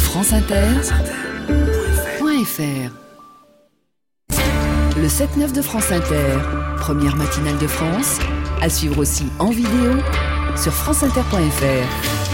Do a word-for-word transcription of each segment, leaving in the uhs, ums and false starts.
franceinter.fr. Le sept neuf de France Inter, première matinale de France, à suivre aussi en vidéo sur franceinter point f r.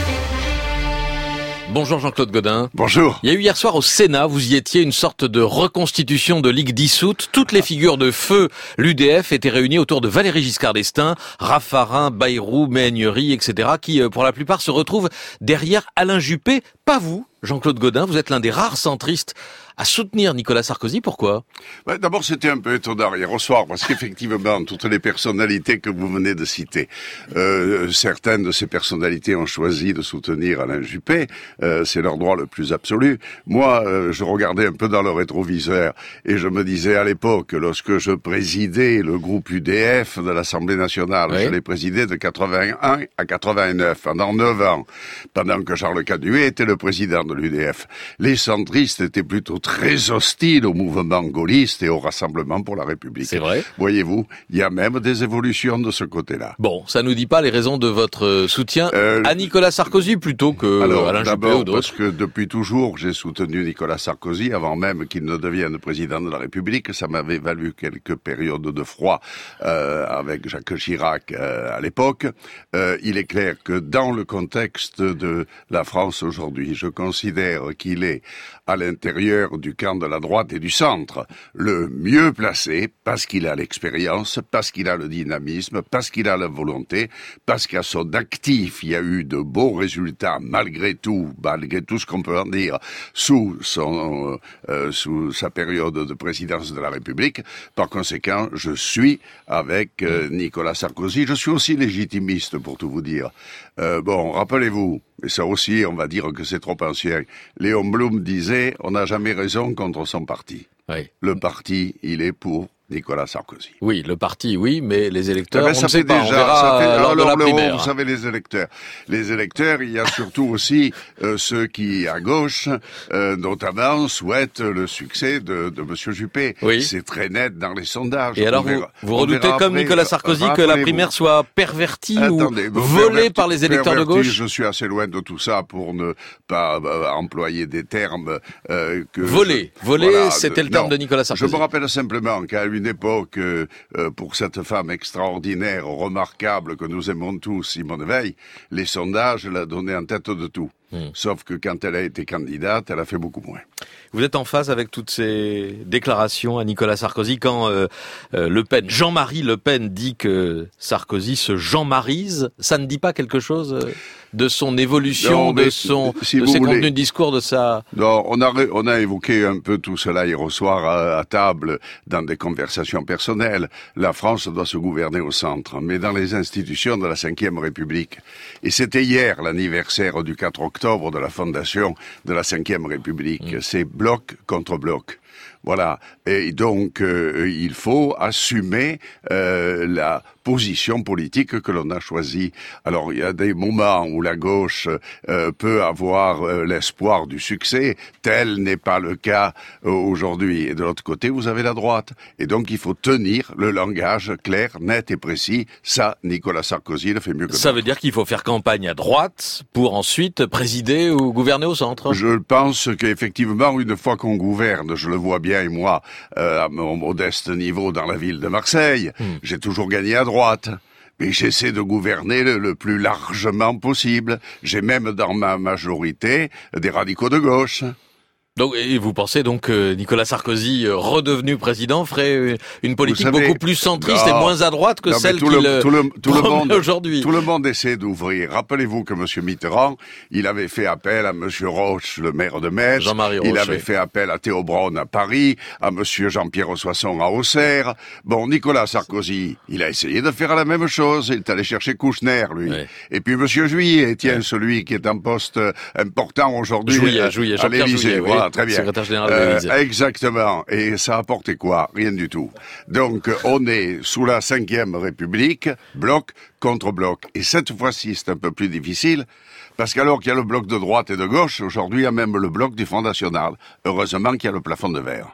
Bonjour Jean-Claude Gaudin. Bonjour. Il y a eu hier soir au Sénat, vous y étiez, une sorte de reconstitution de Ligue dissoute. Toutes les figures de feu, l'U D F, étaient réunies autour de Valéry Giscard d'Estaing, Raffarin, Bayrou, Méhaignerie, et cetera, qui, pour la plupart, se retrouvent derrière Alain Juppé. Pas vous, Jean-Claude Gaudin, vous êtes l'un des rares centristes à soutenir Nicolas Sarkozy. Pourquoi ? Ouais, d'abord, c'était un peu étonnant hier au soir, parce qu'effectivement, toutes les personnalités que vous venez de citer, euh, certaines de ces personnalités ont choisi de soutenir Alain Juppé. Euh, c'est leur droit le plus absolu. Moi, euh, je regardais un peu dans le rétroviseur et je me disais à l'époque, lorsque je présidais le groupe U D F de l'Assemblée nationale, oui. Je l'ai présidé de quatre-vingt-un à quatre-vingt-neuf, pendant neuf ans, pendant que Charles Caduet était le président de l'U D F. Les centristes étaient plutôt très hostile au mouvement gaulliste et au Rassemblement pour la République. C'est vrai. Voyez-vous, il y a même des évolutions de ce côté-là. Bon, ça nous dit pas les raisons de votre soutien euh, à Nicolas Sarkozy plutôt que alors, Alain Juppé ou d'autres. Parce que depuis toujours, j'ai soutenu Nicolas Sarkozy avant même qu'il ne devienne président de la République. Ça m'avait valu quelques périodes de froid euh, avec Jacques Chirac euh, à l'époque. Euh, il est clair que dans le contexte de la France aujourd'hui, je considère qu'il est à l'intérieur du camp de la droite et du centre, le mieux placé, parce qu'il a l'expérience, parce qu'il a le dynamisme, parce qu'il a la volonté, parce qu'à son actif, il y a eu de beaux résultats, malgré tout, malgré tout ce qu'on peut en dire, sous son, euh, sous sa période de présidence de la République. Par conséquent, je suis avec euh, Nicolas Sarkozy. Je suis aussi légitimiste, pour tout vous dire. Euh, bon, rappelez-vous, et ça aussi, on va dire que c'est trop ancien, Léon Blum disait, on n'a jamais raison contre son parti. Oui. Le parti, il est pour Nicolas Sarkozy. Oui, le parti, oui, mais les électeurs, eh ben, on ça ne sait fait pas, déjà, on verra ça fait, lors alors, de la primaire. Vous savez, les électeurs. Les électeurs, il y a surtout aussi euh, ceux qui, à gauche, euh, notamment, souhaitent le succès de, de M. Juppé. Oui. C'est très net dans les sondages. Et on alors, verra, vous, vous redoutez comme après, Nicolas Sarkozy que la primaire soit pervertie Attendez, ou volée par les électeurs de gauche ? Je suis assez loin de tout ça pour ne pas euh, employer des termes euh, que... Voler. Je, Voler, voilà, c'était de, le terme non, de Nicolas Sarkozy. Je me rappelle simplement qu'à une époque, euh, pour cette femme extraordinaire, remarquable, que nous aimons tous, Simone Veil, les sondages la donnaient en tête de tout. Mmh. Sauf que quand elle a été candidate, elle a fait beaucoup moins. Vous êtes en phase avec toutes ces déclarations à Nicolas Sarkozy quand euh, euh, Le Pen, Jean-Marie Le Pen dit que Sarkozy se Jean-Marise, ça ne dit pas quelque chose euh, de son évolution, non, de son, si de ses voulez, contenus de discours, de sa... Non, on a, on a évoqué un peu tout cela hier au soir à, à table, dans des conversations personnelles. La France doit se gouverner au centre, mais dans les institutions de la cinquième République. Et c'était hier l'anniversaire du quatre octobre de la fondation de la cinquième République. Mmh. C'est bloc contre bloc. Voilà. Et donc, euh, il faut assumer euh, la position politique que l'on a choisie. Alors, il y a des moments où la gauche euh, peut avoir euh, l'espoir du succès. Tel n'est pas le cas euh, aujourd'hui. Et de l'autre côté, vous avez la droite. Et donc, il faut tenir le langage clair, net et précis. Ça, Nicolas Sarkozy le fait mieux que Ça d'autres. veut dire qu'il faut faire campagne à droite pour ensuite présider ou gouverner au centre. Je pense qu'effectivement, une fois qu'on gouverne, je le vois bien, et moi, euh, à mon modeste niveau dans la ville de Marseille, mmh. j'ai toujours gagné à droite. Mais j'essaie de gouverner le, le plus largement possible. J'ai même dans ma majorité des radicaux de gauche. Donc, et vous pensez donc que Nicolas Sarkozy, redevenu président, ferait une politique savez, beaucoup plus centriste non, et moins à droite que non, celle qu'il le, tout le, tout le monde aujourd'hui. Tout le monde essaie d'ouvrir. Rappelez-vous que M. Mitterrand, il avait fait appel à M. Roche, le maire de Metz. Jean-Marie Roche. Il avait fait appel à Théo Braun à Paris, à M. Jean-Pierre Soisson à Auxerre. Bon, Nicolas Sarkozy, il a essayé de faire la même chose. Il est allé chercher Kouchner, lui. Oui. Et puis M. Juillet, tiens, oui. celui qui est en poste important aujourd'hui Juillet, Juillet, à l'Élysée. Oui. Voilà. Très bien. Secrétaire général de l'Élysée. Euh, exactement. Et ça a apporté quoi? Rien du tout. Donc, on est sous la cinquième République, bloc contre bloc. Et cette fois-ci, c'est un peu plus difficile, parce qu'alors qu'il y a le bloc de droite et de gauche, aujourd'hui, il y a même le bloc du Front National. Heureusement qu'il y a le plafond de verre.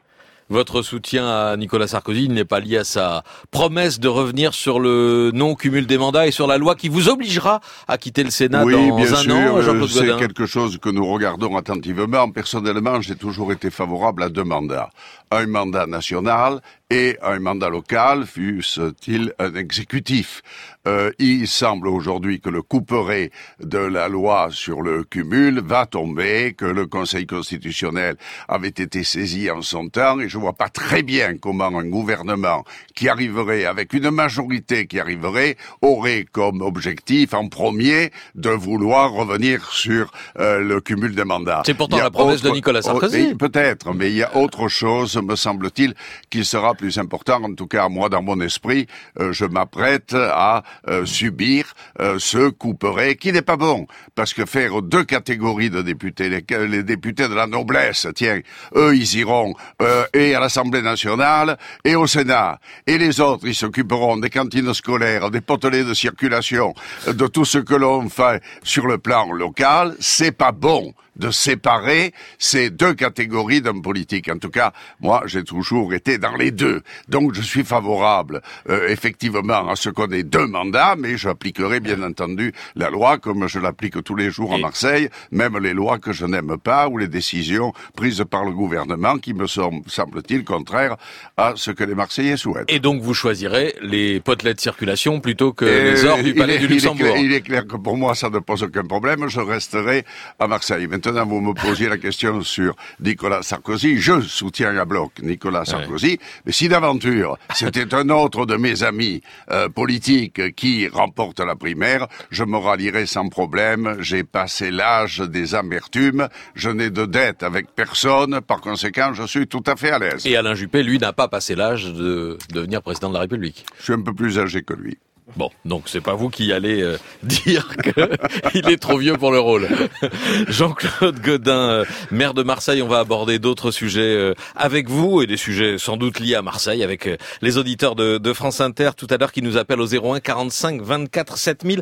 Votre soutien à Nicolas Sarkozy n'est pas lié à sa promesse de revenir sur le non-cumul des mandats et sur la loi qui vous obligera à quitter le Sénat oui, dans bien un sûr, an, Jean-Claude c'est Gaudin? quelque chose que nous regardons attentivement. Personnellement, j'ai toujours été favorable à deux mandats. Un mandat national et un mandat local, fût-il un exécutif. Euh, il semble aujourd'hui que le couperet de la loi sur le cumul va tomber, que le Conseil constitutionnel avait été saisi en son temps, et je vois pas très bien comment un gouvernement qui arriverait, avec une majorité qui arriverait, aurait comme objectif en premier de vouloir revenir sur euh, le cumul des mandats. C'est pourtant la promesse autre... de Nicolas Sarkozy. Oh, peut-être, mais il y a autre chose, me semble-t-il, qui sera plus important. En tout cas, moi, dans mon esprit, euh, je m'apprête à euh, subir euh, ce couperet qui n'est pas bon. Parce que faire deux catégories de députés, les, les députés de la noblesse, tiens, eux, ils iront euh, et à l'Assemblée nationale et au Sénat. Et les autres, ils s'occuperont des cantines scolaires, des potelets de circulation, de tout ce que l'on fait sur le plan local. C'est pas bon de séparer ces deux catégories d'hommes politiques. En tout cas, moi, j'ai toujours été dans les deux. Donc, je suis favorable, euh, effectivement, à ce qu'on ait deux mandats, mais j'appliquerai, bien entendu, la loi comme je l'applique tous les jours à Marseille, même les lois que je n'aime pas ou les décisions prises par le gouvernement qui me sont, semble-t-il, contraires à ce que les Marseillais souhaitent. Et donc, vous choisirez les potelets de circulation plutôt que Et les ors du Palais est, du Luxembourg. Il est, clair, il est clair que pour moi, ça ne pose aucun problème. Je resterai à Marseille. Maintenant, vous me posiez la question sur Nicolas Sarkozy. Je soutiens à bloc Nicolas Sarkozy. Ouais. Mais si d'aventure, c'était un autre de mes amis euh, politiques qui remporte la primaire, je me rallierai sans problème. J'ai passé l'âge des amertumes. Je n'ai de dette avec personne. Par conséquent, je suis tout à fait à l'aise. Et Alain Juppé, lui, n'a pas passé l'âge de devenir président de la République. Je suis un peu plus âgé que lui. Bon, donc c'est pas vous qui allez euh, dire qu'il est trop vieux pour le rôle. Jean-Claude Gaudin, euh, maire de Marseille, on va aborder d'autres sujets euh, avec vous, et des sujets sans doute liés à Marseille, avec euh, les auditeurs de, de France Inter tout à l'heure qui nous appellent au zéro un quarante-cinq vingt-quatre sept mille.